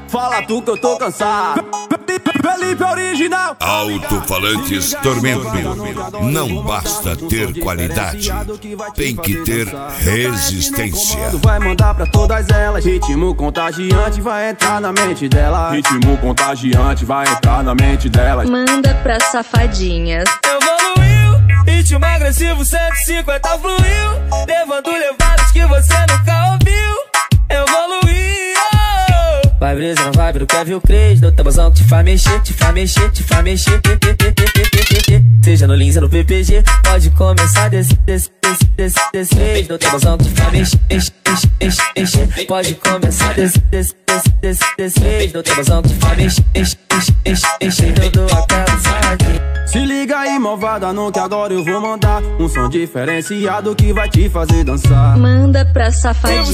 Fala tu que eu tô cansado. Felipe original. Alto-falantes Tormento. Não basta ter qualidade, tem que ter resistência. Vai mandar pra todas elas. Ritmo contagiante vai entrar na mente dela. Ritmo contagiante vai entrar na mente dela. Manda pra safadinhas. Evoluiu, ritmo agressivo 150 fluiu, levando levadas que você nunca ouviu. Evoluiu. Vai brisa, não vai, quer ver o Cres, do tabuzão que te faz mexer, te faz mexer, te faz mexer. Seja no Lins ou no PPG, pode começar desse Cres, do tabuzão que te faz mexer, pode começar desse Cres, do tabuzão que te faz mexer, todo aquela saladinha. Se liga aí, malvada, não que agora eu vou mandar um som diferenciado que vai te fazer dançar. Manda pra safadinhas.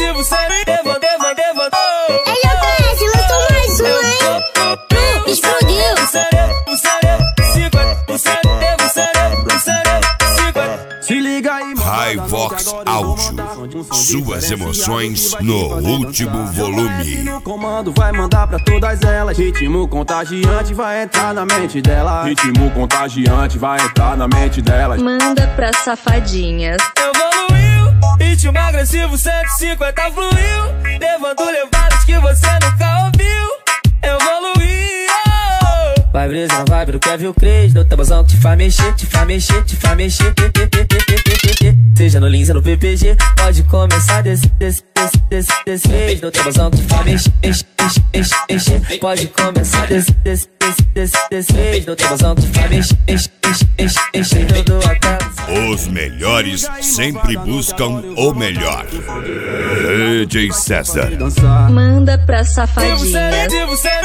Ele conhece, lançou mais um, hein? Explodiu. Se liga aí, Hivox Áudio. Suas emoções no último volume. no comando vai mandar pra todas elas. Ritmo contagiante vai entrar na mente dela. Ritmo contagiante vai entrar na mente dela. Manda pra safadinhas. Evoluiu, ritmo agressivo 150 fluiu, levando levadas que você nunca ouviu. Evoluiu. Vai brisa, não vai, quer ver o Cres, do tabuzão que te faz mexer, te faz mexer, te faz mexer. Seja no Lins ou no PPG, pode começar desse Cres, do tabuzão que te faz mexer, pode começar desse Cres, do tabuzão que te faz mexer, todo aquela. Os melhores sempre buscam o melhor. DJ César. Manda pra safadinhas.